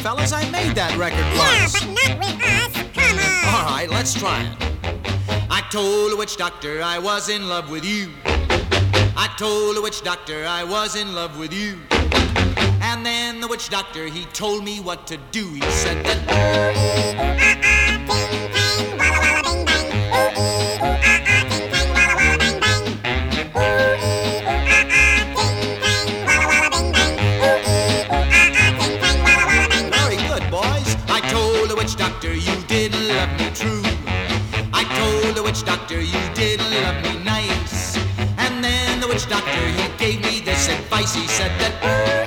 fellas, I made that record Yeah, once. but not with us. Come on. All right, let's try it. I told the witch doctor I was in love with you. I told the witch doctor I was in love with you. And then the witch doctor, he told me what to do. He said that very good, boys. I told the witch doctor you didn't love me true. I told the witch doctor you didn't love me nice. And then the witch doctor, he gave me this advice. He said that